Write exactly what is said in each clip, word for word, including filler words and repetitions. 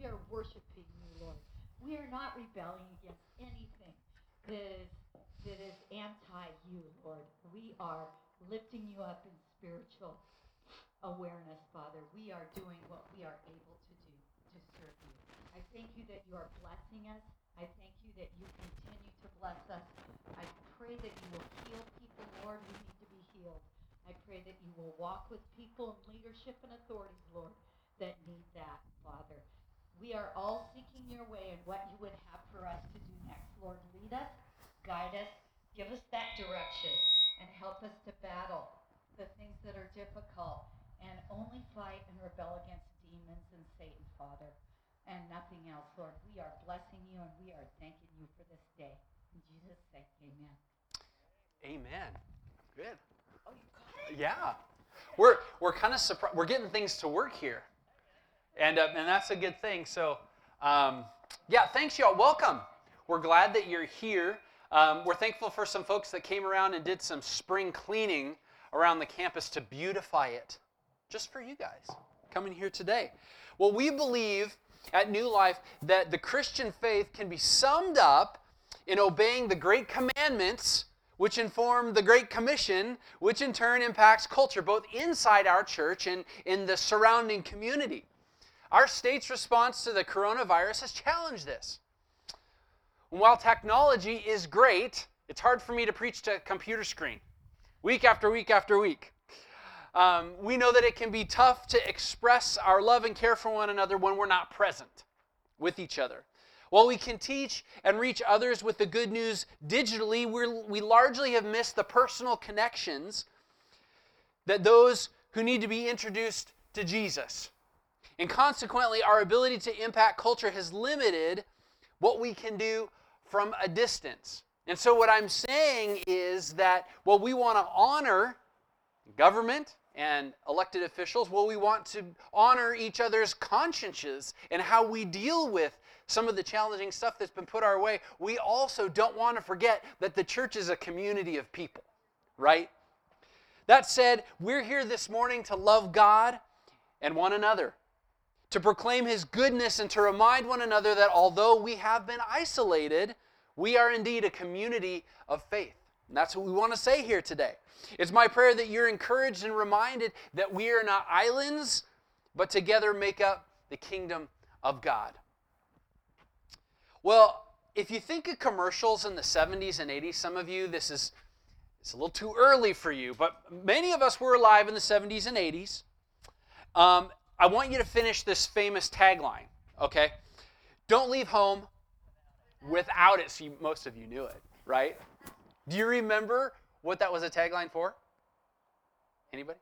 are worshiping you, Lord. We are not rebelling against anything that is, that is anti-you, Lord. We are lifting you up in spiritual awareness, Father. We are doing what we are able to do to serve you. I thank you that you are blessing us. I thank you that you continue to bless us. I pray that you will heal people, Lord, who need to be healed. I pray that you will walk with people in leadership and authorities, Lord, that need that, Father. We are all seeking your way and what you would have for us to do next. Lord, lead us, guide us, give us that direction, and help us to battle the things that are difficult and only fight and rebel against demons and Satan, Father, and nothing else, Lord. We are blessing you and we are thanking you for this day. In Jesus' name, amen. Amen. Good. Oh, you got it? Yeah. We're we're kind of surprised. We're getting things to work here. And uh, and that's a good thing. So, um, yeah, thanks, y'all. Welcome. We're glad that you're here. Um, we're thankful for some folks that came around and did some spring cleaning around the campus to beautify it, just for you guys coming here today. Well, we believe at New Life that the Christian faith can be summed up in obeying the great commandments, which inform the Great Commission, which in turn impacts culture, both inside our church and in the surrounding community. Our state's response to the coronavirus has challenged this. While technology is great, it's hard for me to preach to a computer screen week after week after week. Um, we know that it can be tough to express our love and care for one another when we're not present with each other. While we can teach and reach others with the good news digitally, we're, we largely have missed the personal connections that those who need to be introduced to Jesus. And consequently, our ability to impact culture has limited what we can do from a distance. And so what I'm saying is that while we want to honor government and elected officials, while we want to honor each other's consciences and how we deal with some of the challenging stuff that's been put our way, we also don't want to forget that the church is a community of people, right? That said, we're here this morning to love God and one another, to proclaim His goodness and to remind one another that although we have been isolated, we are indeed a community of faith. And that's what we want to say here today. It's my prayer that you're encouraged and reminded that we are not islands, but together make up the kingdom of God. Well, if you think of commercials in the seventies and eighties, some of you, this is it's a little too early for you, but many of us were alive in the seventies and eighties. Um, I want you to finish this famous tagline, okay? Don't leave home without it. See, most of you knew it, right? Do you remember what that was a tagline for? Anybody?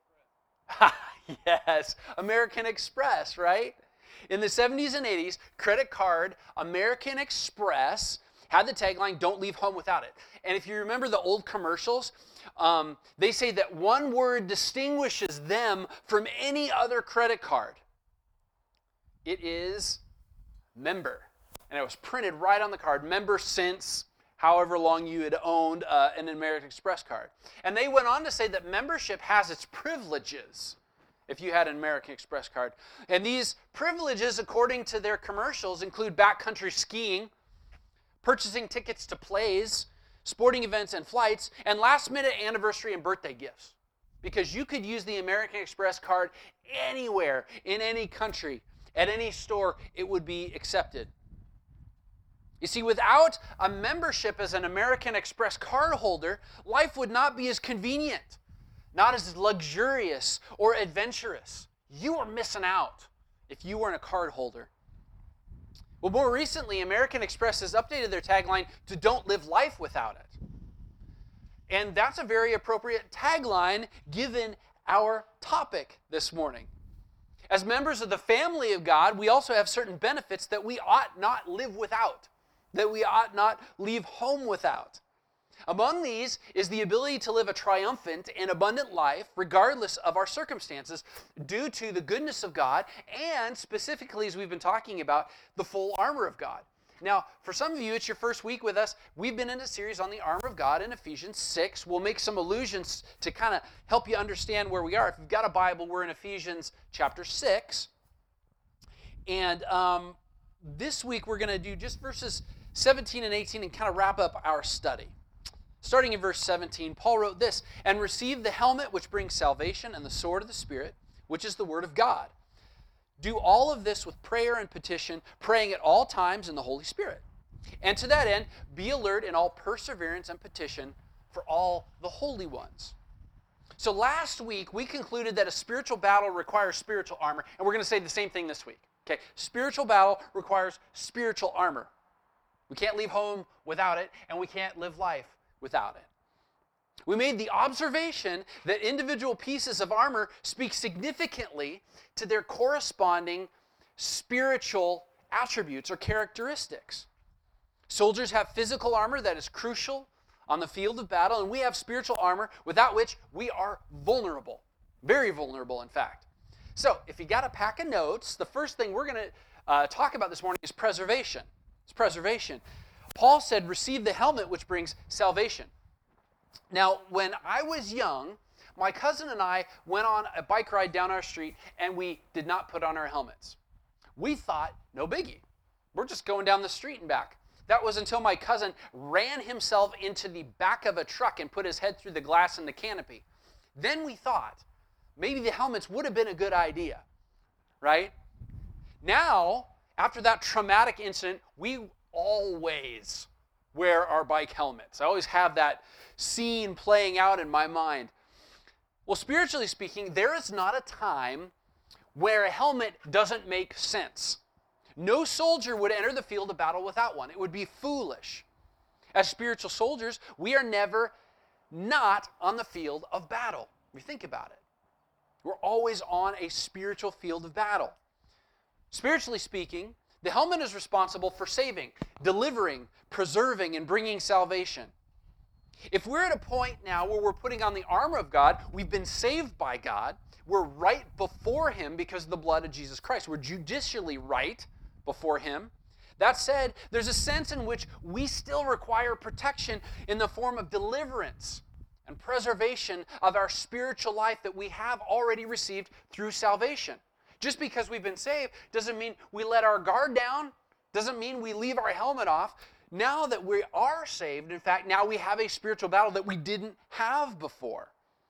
Yes, American Express, right? In the seventies and eighties, credit card American Express had the tagline, don't leave home without it. And if you remember the old commercials, um, they say that one word distinguishes them from any other credit card. It is member. And it was printed right on the card, member since however long you had owned uh, an American Express card. And they went on to say that membership has its privileges if you had an American Express card. And these privileges, according to their commercials, include backcountry skiing, purchasing tickets to plays, sporting events and flights, and last-minute anniversary and birthday gifts. Because you could use the American Express card anywhere, in any country, at any store, it would be accepted. You see, without a membership as an American Express card holder, life would not be as convenient, not as luxurious or adventurous. You are missing out if you weren't a card holder. Well, more recently, American Express has updated their tagline to "Don't live life without it." And that's a very appropriate tagline given our topic this morning. As members of the family of God, we also have certain benefits that we ought not live without, that we ought not leave home without. Among these is the ability to live a triumphant and abundant life regardless of our circumstances due to the goodness of God and specifically, as we've been talking about, the full armor of God. Now, for some of you, it's your first week with us. We've been in a series on the armor of God in Ephesians six. We'll make some allusions to kind of help you understand where we are. If you've got a Bible, we're in Ephesians chapter six. And um, this week we're going to do just verses seventeen and eighteen and kind of wrap up our study. Starting in verse seventeen, Paul wrote this, "And receive the helmet which brings salvation and the sword of the Spirit, which is the word of God. Do all of this with prayer and petition, praying at all times in the Holy Spirit. And to that end, be alert in all perseverance and petition for all the holy ones." So last week, we concluded that a spiritual battle requires spiritual armor, and we're going to say the same thing this week. Okay, spiritual battle requires spiritual armor. We can't leave home without it, and we can't live life without it. We made the observation that individual pieces of armor speak significantly to their corresponding spiritual attributes or characteristics. Soldiers have physical armor that is crucial on the field of battle, and we have spiritual armor without which we are vulnerable. Very vulnerable, in fact. So, if you got a pack of notes, the first thing we're going to uh, talk about this morning is preservation. It's preservation. Paul said, receive the helmet which brings salvation. Now, when I was young, my cousin and I went on a bike ride down our street, and we did not put on our helmets. We thought, no biggie. We're just going down the street and back. That was until my cousin ran himself into the back of a truck and put his head through the glass in the canopy. Then we thought, maybe the helmets would have been a good idea, right? Now, after that traumatic incident, we always wear our bike helmets. I always have that scene playing out in my mind. Well, spiritually speaking, there is not a time where a helmet doesn't make sense. No soldier would enter the field of battle without one. It would be foolish. As spiritual soldiers, we are never not on the field of battle. We think about it. We're always on a spiritual field of battle. Spiritually speaking, the helmet is responsible for saving, delivering, preserving, and bringing salvation. If we're at a point now where we're putting on the armor of God, we've been saved by God, we're right before Him because of the blood of Jesus Christ. We're judicially right before Him. That said, there's a sense in which we still require protection in the form of deliverance and preservation of our spiritual life that we have already received through salvation. Just because we've been saved doesn't mean we let our guard down, doesn't mean we leave our helmet off. Now that we are saved, in fact, now we have a spiritual battle that we didn't have before.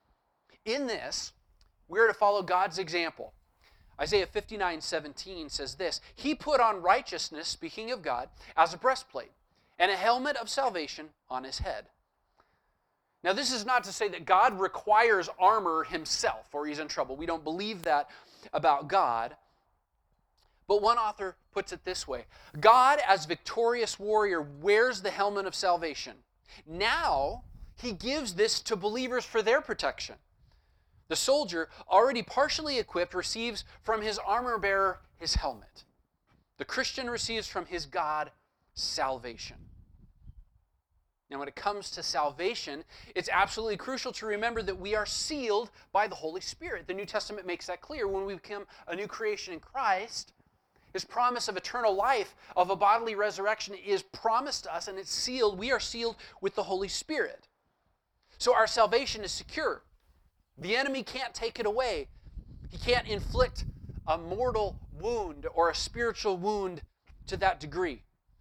In this, we're to follow God's example. Isaiah fifty-nine seventeen says this, "He put on righteousness," speaking of God, "as a breastplate, and a helmet of salvation on His head." Now, this is not to say that God requires armor Himself or He's in trouble. We don't believe that about God. But one author puts it this way, God, as victorious warrior, wears the helmet of salvation. Now, He gives this to believers for their protection. The soldier, already partially equipped, receives from his armor bearer his helmet. The Christian receives from his God salvation. Now, when it comes to salvation, it's absolutely crucial to remember that we are sealed by the Holy Spirit. The New Testament makes that clear. When we become a new creation in Christ, His promise of eternal life, of a bodily resurrection, is promised to us, and it's sealed. We are sealed with the Holy Spirit. So our salvation is secure. The enemy can't take it away. He can't inflict a mortal wound or a spiritual wound to that degree.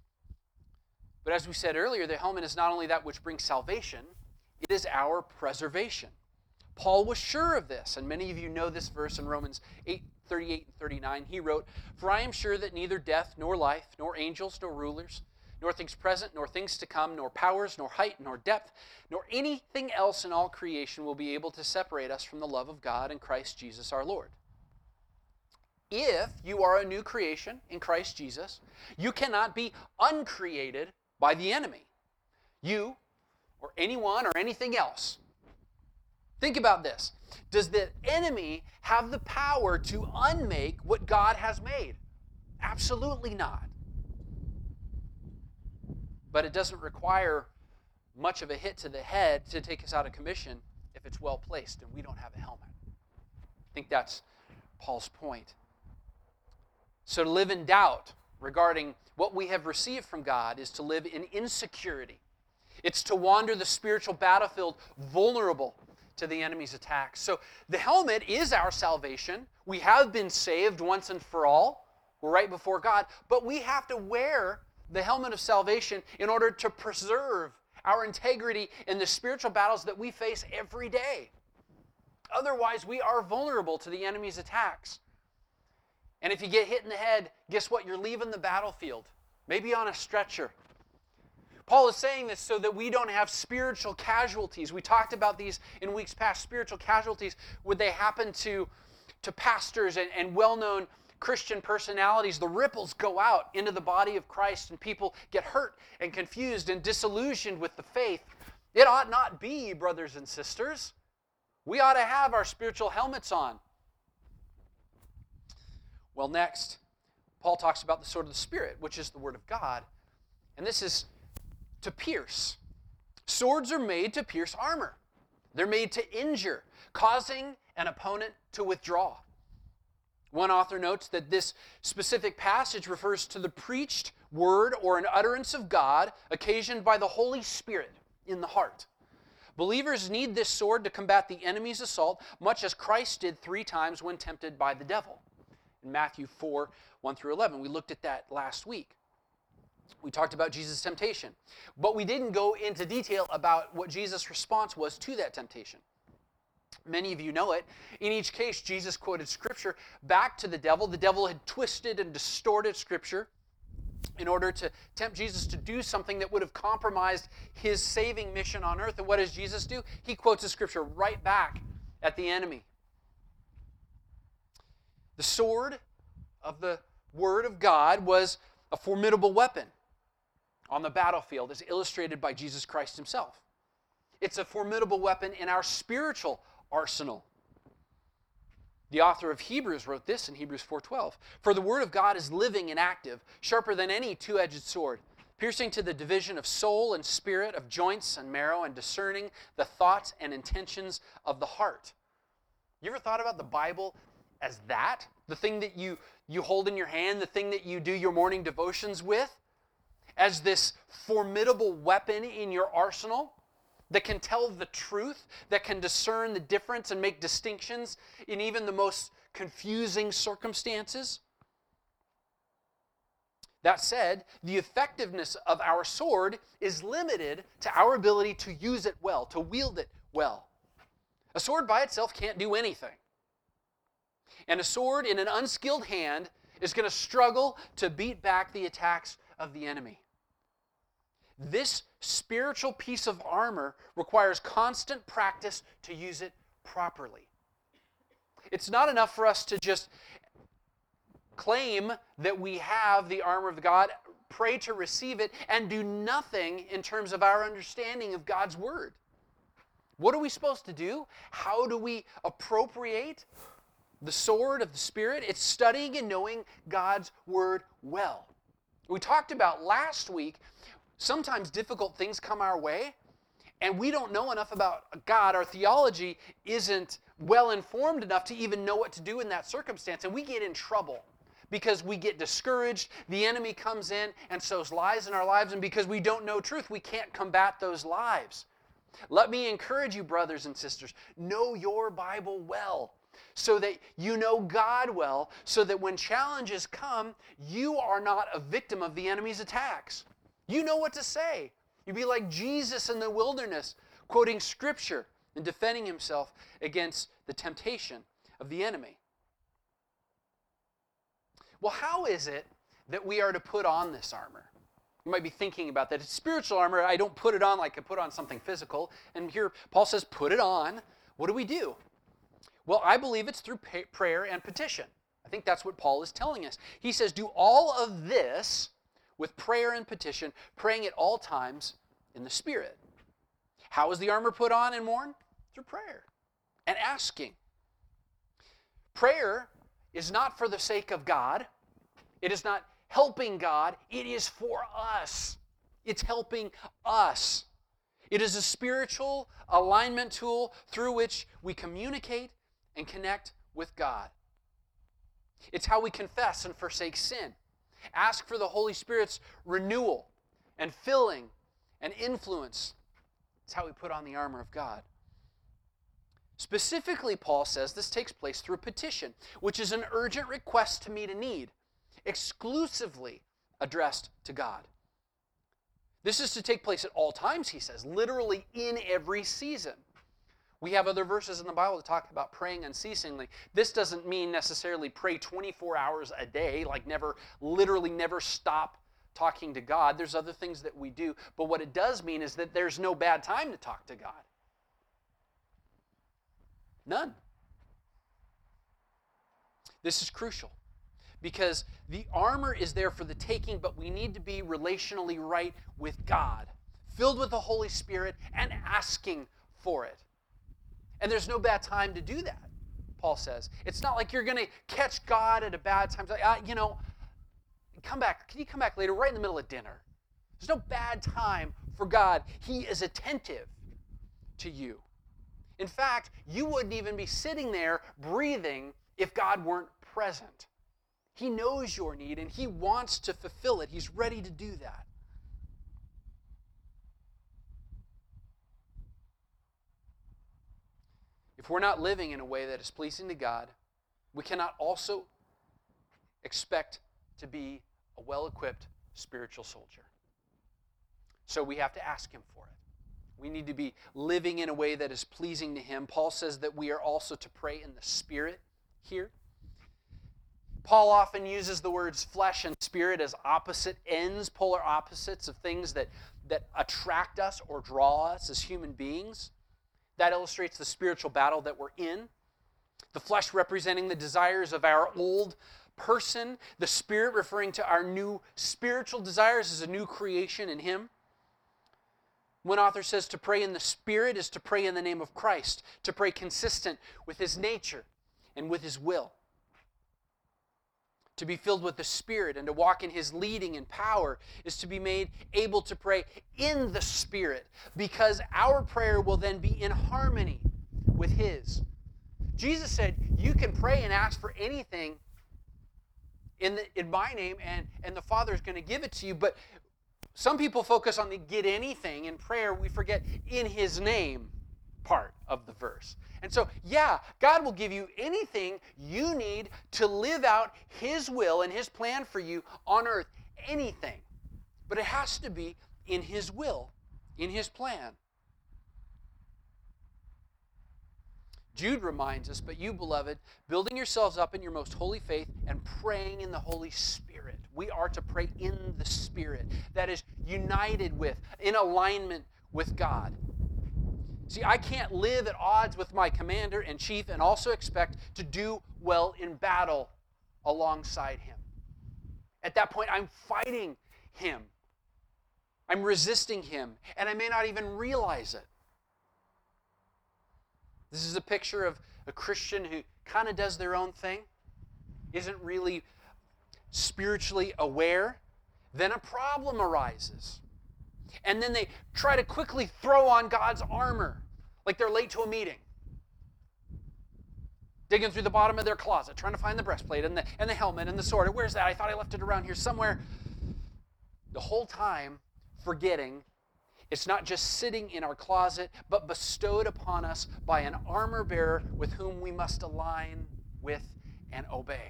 But as we said earlier, the helmet is not only that which brings salvation, it is our preservation. Paul was sure of this, and many of you know this verse in Romans eight thirty-eight and thirty-nine. He wrote, "For I am sure that neither death, nor life, nor angels, nor rulers, nor things present, nor things to come, nor powers, nor height, nor depth, nor anything else in all creation will be able to separate us from the love of God in Christ Jesus our Lord." If you are a new creation in Christ Jesus, you cannot be uncreated by the enemy. You, or anyone, or anything else. Think about this. Does the enemy have the power to unmake what God has made? Absolutely not. But it doesn't require much of a hit to the head to take us out of commission if it's well placed and we don't have a helmet. I think that's Paul's point. So to live in doubt regarding what we have received from God is to live in insecurity. It's to wander the spiritual battlefield vulnerable to the enemy's attacks. So the helmet is our salvation. We have been saved once and for all. We're right before God. But we have to wear the helmet of salvation in order to preserve our integrity in the spiritual battles that we face every day. Otherwise, we are vulnerable to the enemy's attacks. And if you get hit in the head, guess what? You're leaving the battlefield, maybe on a stretcher. Paul is saying this so that we don't have spiritual casualties. We talked about these in weeks past. Spiritual casualties, would they happen to, to pastors and, and well-known Christian personalities? The ripples go out into the body of Christ and people get hurt and confused and disillusioned with the faith. It ought not be, brothers and sisters. We ought to have our spiritual helmets on. Well, next, Paul talks about the sword of the Spirit, which is the Word of God. And this is to pierce. Swords are made to pierce armor. They're made to injure, causing an opponent to withdraw. One author notes that this specific passage refers to the preached word or an utterance of God occasioned by the Holy Spirit in the heart. Believers need this sword to combat the enemy's assault, much as Christ did three times when tempted by the devil. In Matthew four, one through eleven, we looked at that last week. We talked about Jesus' temptation, but we didn't go into detail about what Jesus' response was to that temptation. Many of you know it. In each case, Jesus quoted Scripture back to the devil. The devil had twisted and distorted Scripture in order to tempt Jesus to do something that would have compromised his saving mission on earth. And what does Jesus do? He quotes the Scripture right back at the enemy. The sword of the Word of God was a formidable weapon on the battlefield, as illustrated by Jesus Christ himself. It's a formidable weapon in our spiritual arsenal. The author of Hebrews wrote this in Hebrews four twelve. For the Word of God is living and active, sharper than any two-edged sword, piercing to the division of soul and spirit, of joints and marrow, and discerning the thoughts and intentions of the heart. You ever thought about the Bible as that? The thing that you, you hold in your hand, the thing that you do your morning devotions with? As this formidable weapon in your arsenal that can tell the truth, that can discern the difference and make distinctions in even the most confusing circumstances? That said, the effectiveness of our sword is limited to our ability to use it well, to wield it well. A sword by itself can't do anything. And a sword in an unskilled hand is going to struggle to beat back the attacks of the enemy. This spiritual piece of armor requires constant practice to use it properly. It's not enough for us to just claim that we have the armor of God, pray to receive it, and do nothing in terms of our understanding of God's Word. What are we supposed to do? How do we appropriate the sword of the Spirit? It's studying and knowing God's Word well. We talked about last week, sometimes difficult things come our way, and we don't know enough about God. Our theology isn't well informed enough to even know what to do in that circumstance, and we get in trouble because we get discouraged. The enemy comes in and sows lies in our lives, and because we don't know truth, we can't combat those lies. Let me encourage you, brothers and sisters, know your Bible well, so that you know God well, so that when challenges come, you are not a victim of the enemy's attacks. You know what to say. You'd be like Jesus in the wilderness, quoting Scripture and defending himself against the temptation of the enemy. Well, how is it that we are to put on this armor? You might be thinking about that. It's spiritual armor. I don't put it on like I put on something physical. And here Paul says, put it on. What do we do? Well, I believe it's through pay- prayer and petition. I think that's what Paul is telling us. He says, do all of this with prayer and petition, praying at all times in the Spirit. How is the armor put on and worn? Through prayer and asking. Prayer is not for the sake of God. It is not helping God. It is for us. It's helping us. It is a spiritual alignment tool through which we communicate and connect with God. It's how we confess and forsake sin. Ask for the Holy Spirit's renewal and filling and influence. It's how we put on the armor of God. Specifically, Paul says this takes place through petition, which is an urgent request to meet a need. exclusively addressed to God. This is to take place at all times, he says, literally in every season. We have other verses in the Bible that talk about praying unceasingly. This doesn't mean necessarily pray twenty-four hours a day, like never, literally never stop talking to God. There's other things that we do, but what it does mean is that there's no bad time to talk to God. None. This is crucial because the armor is there for the taking, but we need to be relationally right with God, filled with the Holy Spirit and asking for it. And there's no bad time to do that, Paul says. It's not like you're going to catch God at a bad time. Like, uh, you know, come back. Can you come back later, right in the middle of dinner? There's no bad time for God. He is attentive to you. In fact, you wouldn't even be sitting there breathing if God weren't present. He knows your need and he wants to fulfill it. He's ready to do that. If we're not living in a way that is pleasing to God, we cannot also expect to be a well-equipped spiritual soldier. So we have to ask him for it. We need to be living in a way that is pleasing to him. Paul says that we are also to pray in the Spirit here. Paul often uses the words flesh and spirit as opposite ends, polar opposites of things that, that attract us or draw us as human beings. That illustrates the spiritual battle that we're in. The flesh representing the desires of our old person, the spirit referring to our new spiritual desires as a new creation in him. One author says to pray in the Spirit is to pray in the name of Christ, to pray consistent with his nature and with his will. To be filled with the Spirit and to walk in his leading and power is to be made able to pray in the Spirit, because our prayer will then be in harmony with his. Jesus said, you can pray and ask for anything in, the, in my name, and, and the Father is going to give it to you. But some people focus on the get anything in prayer. We forget in his name part of the verse. And so, yeah, God will give you anything you need to live out his will and his plan for you on earth. Anything. But it has to be in his will, in his plan. Jude reminds us, but you, beloved, building yourselves up in your most holy faith and praying in the Holy Spirit. We are to pray in the Spirit. That is united with, in alignment with God. See, I can't live at odds with my commander in chief and also expect to do well in battle alongside him. At that point, I'm fighting him. I'm resisting him, and I may not even realize it. This is a picture of a Christian who kind of does their own thing, isn't really spiritually aware. Then a problem arises. And then they try to quickly throw on God's armor, like they're late to a meeting. Digging through the bottom of their closet, trying to find the breastplate and the, and the helmet and the sword. Where's that? I thought I left it around here somewhere. The whole time forgetting it's not just sitting in our closet, but bestowed upon us by an armor bearer with whom we must align with and obey.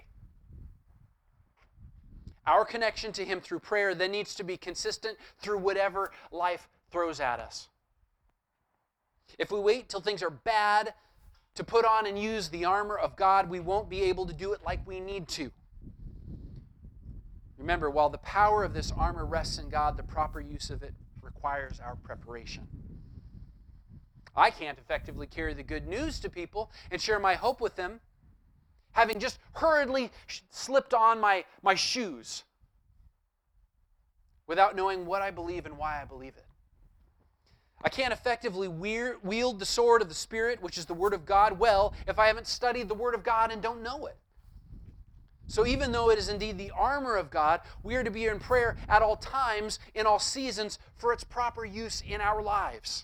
Our connection to him through prayer then needs to be consistent through whatever life throws at us. If we wait till things are bad to put on and use the armor of God, we won't be able to do it like we need to. Remember, while the power of this armor rests in God, the proper use of it requires our preparation. I can't effectively carry the good news to people and share my hope with them having just hurriedly slipped on my, my shoes without knowing what I believe and why I believe it. I can't effectively wield the sword of the Spirit, which is the Word of God, well if I haven't studied the Word of God and don't know it. So even though it is indeed the armor of God, we are to be in prayer at all times, in all seasons, for its proper use in our lives.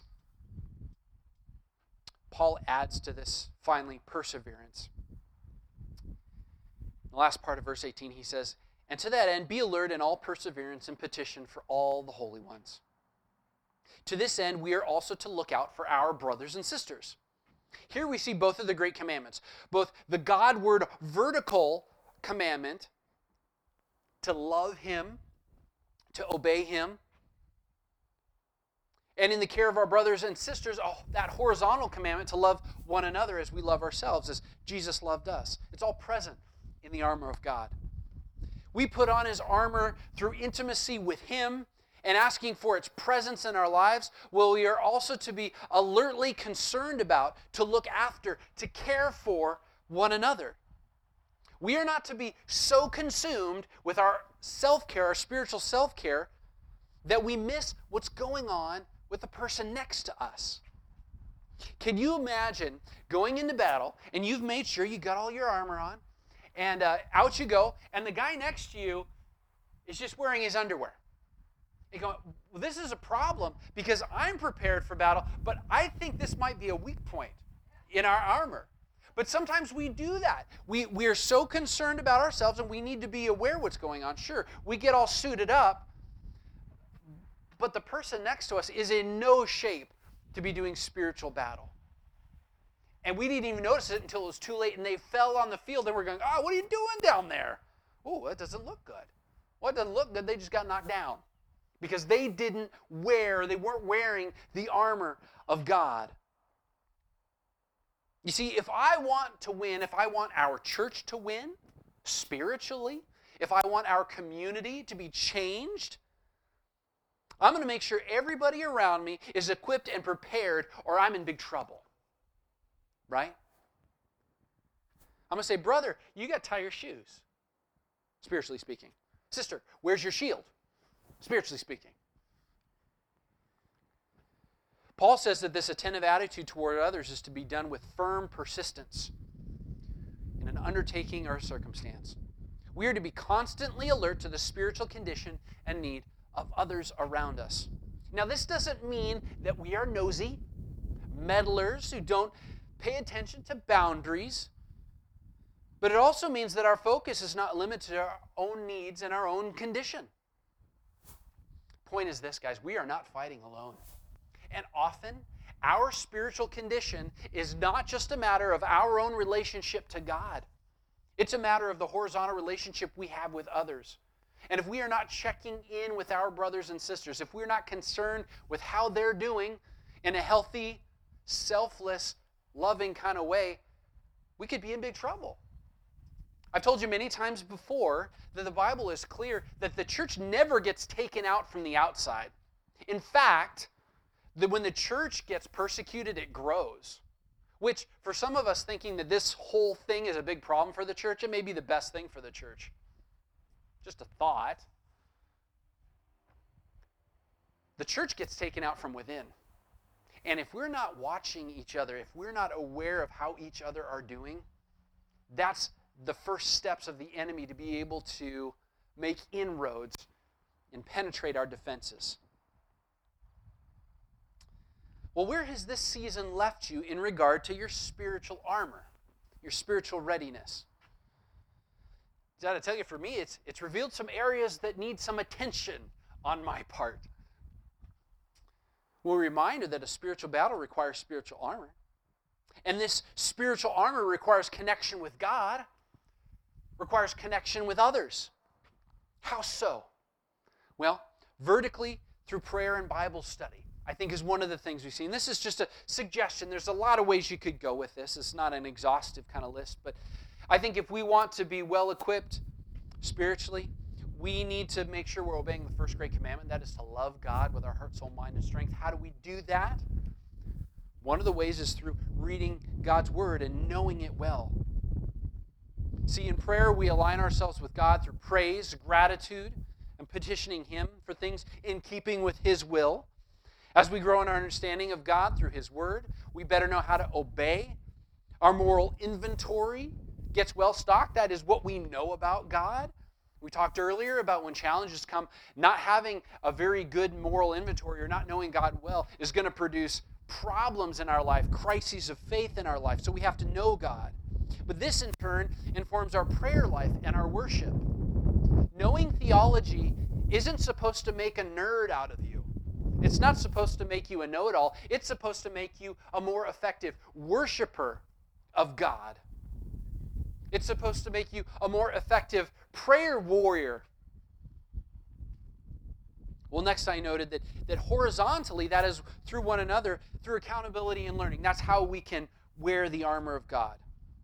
Paul adds to this, finally, perseverance. In the last part of verse eighteen, he says, and to that end, be alert in all perseverance and petition for all the holy ones. To this end, we are also to look out for our brothers and sisters. Here we see both of the great commandments, both the God-word vertical commandment to love Him, to obey Him. And in the care of our brothers and sisters, oh, that horizontal commandment to love one another as we love ourselves, as Jesus loved us. It's all present in the armor of God. We put on His armor through intimacy with Him and asking for its presence in our lives. Well, we are also to be alertly concerned about, to look after, to care for one another. We are not to be so consumed with our self-care, our spiritual self-care, that we miss what's going on with the person next to us. Can you imagine going into battle and you've made sure you got all your armor on, and uh, out you go, and the guy next to you is just wearing his underwear? You go, well, this is a problem because I'm prepared for battle, but I think this might be a weak point in our armor. But sometimes we do that. We, we are so concerned about ourselves, and we need to be aware what's going on. Sure, we get all suited up, but the person next to us is in no shape to be doing spiritual battle. And we didn't even notice it until it was too late, and they fell on the field, and we're going, oh, what are you doing down there? Oh, that doesn't look good. Well, it doesn't look good. They just got knocked down because they didn't wear, they weren't wearing the armor of God. You see, if I want to win, if I want our church to win spiritually, if I want our community to be changed, I'm going to make sure everybody around me is equipped and prepared, or I'm in big trouble. Right? I'm going to say, brother, you got to tie your shoes, spiritually speaking. Sister, where's your shield, spiritually speaking? Paul says that this attentive attitude toward others is to be done with firm persistence in an undertaking or circumstance. We are to be constantly alert to the spiritual condition and need of others around us. Now, this doesn't mean that we are nosy, meddlers who don't pay attention to boundaries, but it also means that our focus is not limited to our own needs and our own condition. Point is this, guys, we are not fighting alone. And often, our spiritual condition is not just a matter of our own relationship to God. It's a matter of the horizontal relationship we have with others. And if we are not checking in with our brothers and sisters, if we're not concerned with how they're doing in a healthy, selfless, loving kind of way, we could be in big trouble. I've told you many times before that the Bible is clear that the church never gets taken out from the outside. In fact, that when the church gets persecuted, it grows. Which, for some of us thinking that this whole thing is a big problem for the church, it may be the best thing for the church. Just a thought. The church gets taken out from within. And if we're not watching each other, if we're not aware of how each other are doing, that's the first steps of the enemy to be able to make inroads and penetrate our defenses. Well, where has this season left you in regard to your spiritual armor, your spiritual readiness? I got to tell you, for me, it's, it's revealed some areas that need some attention on my part. We're reminded that a spiritual battle requires spiritual armor. And this spiritual armor requires connection with God, requires connection with others. How so? Well, vertically through prayer and Bible study, I think, is one of the things we see. And this is just a suggestion. There's a lot of ways you could go with this. It's not an exhaustive kind of list. But I think if we want to be well-equipped spiritually, we need to make sure we're obeying the first great commandment. That is to love God with our heart, soul, mind, and strength. How do we do that? One of the ways is through reading God's Word and knowing it well. See, in prayer, we align ourselves with God through praise, gratitude, and petitioning Him for things in keeping with His will. As we grow in our understanding of God through His Word, we better know how to obey. Our moral inventory gets well stocked. That is what we know about God. We talked earlier about when challenges come, not having a very good moral inventory or not knowing God well is going to produce problems in our life, crises of faith in our life. So we have to know God. But this, in turn, informs our prayer life and our worship. Knowing theology isn't supposed to make a nerd out of you. It's not supposed to make you a know-it-all. It's supposed to make you a more effective worshiper of God. It's supposed to make you a more effective prayer warrior Well, next I noted that, that horizontally, that is through one another, through accountability and learning. That's how we can wear the armor of God.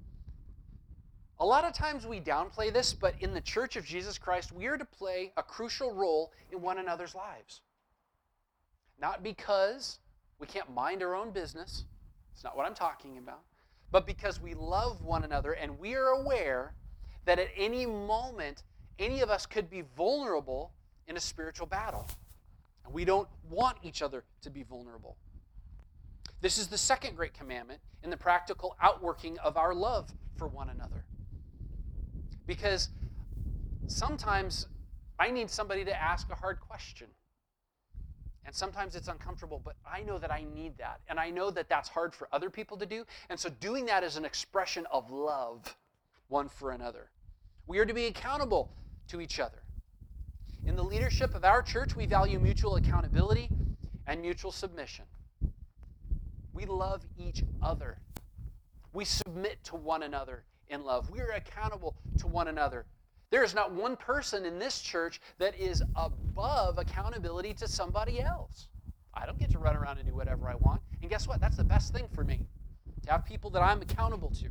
A lot of times we downplay this, but in the Church of Jesus Christ, we are to play a crucial role in one another's lives. Not because we can't mind our own business. It's not what I'm talking about. But because we love one another and we are aware that at any moment, any of us could be vulnerable in a spiritual battle. And we don't want each other to be vulnerable. This is the second great commandment in the practical outworking of our love for one another. Because sometimes I need somebody to ask a hard question. And sometimes it's uncomfortable, but I know that I need that. And I know that that's hard for other people to do. And so doing that is an expression of love one for another. We are to be accountable to each other. In the leadership of our church, we value mutual accountability and mutual submission. We love each other. We submit to one another in love. We are accountable to one another. There is not one person in this church that is above accountability to somebody else. I don't get to run around and do whatever I want. And guess what? That's the best thing for me, to have people that I'm accountable to.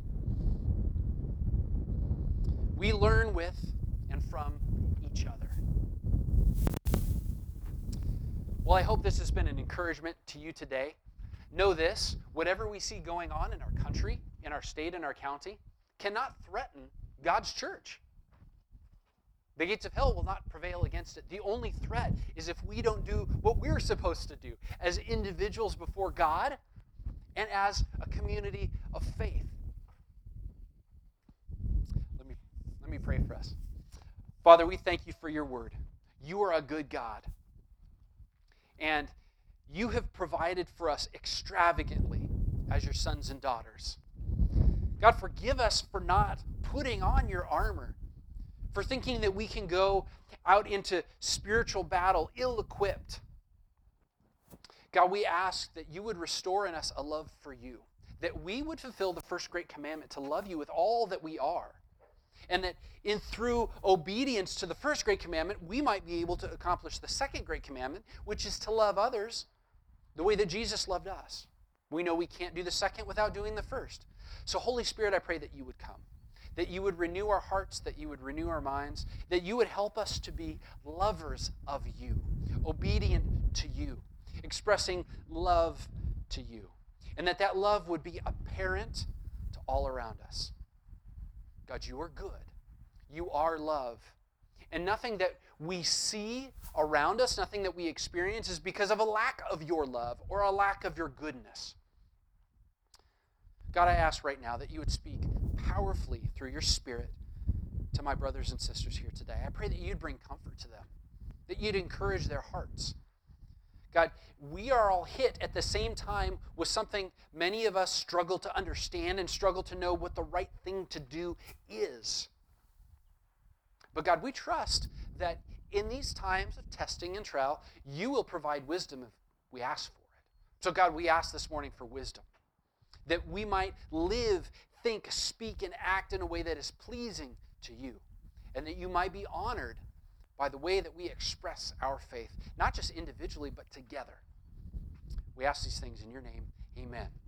We learn with and from each other. Well, I hope this has been an encouragement to you today. Know this, whatever we see going on in our country, in our state, in our county, cannot threaten God's church. The gates of hell will not prevail against it. The only threat is if we don't do what we're supposed to do as individuals before God and as a community of faith. Let me, let me pray for us. Father, we thank you for your word. You are a good God. And you have provided for us extravagantly as your sons and daughters. God, forgive us for not putting on your armor, for thinking that we can go out into spiritual battle ill-equipped. God, we ask that you would restore in us a love for you, that we would fulfill the first great commandment to love you with all that we are, and that in through obedience to the first great commandment, we might be able to accomplish the second great commandment, which is to love others the way that Jesus loved us. We know we can't do the second without doing the first. So Holy Spirit, I pray that you would come, that you would renew our hearts, that you would renew our minds, that you would help us to be lovers of you, obedient to you, expressing love to you, and that that love would be apparent to all around us. God, you are good. You are love. And nothing that we see around us, nothing that we experience is because of a lack of your love or a lack of your goodness. God, I ask right now that you would speak powerfully through your Spirit to my brothers and sisters here today. I pray that you'd bring comfort to them, that you'd encourage their hearts. God, we are all hit at the same time with something many of us struggle to understand and struggle to know what the right thing to do is. But God, we trust that in these times of testing and trial, you will provide wisdom if we ask for it. So God, we ask this morning for wisdom, that we might live, think, speak, and act in a way that is pleasing to you, and that you might be honored by the way that we express our faith, not just individually, but together. We ask these things in your name. Amen.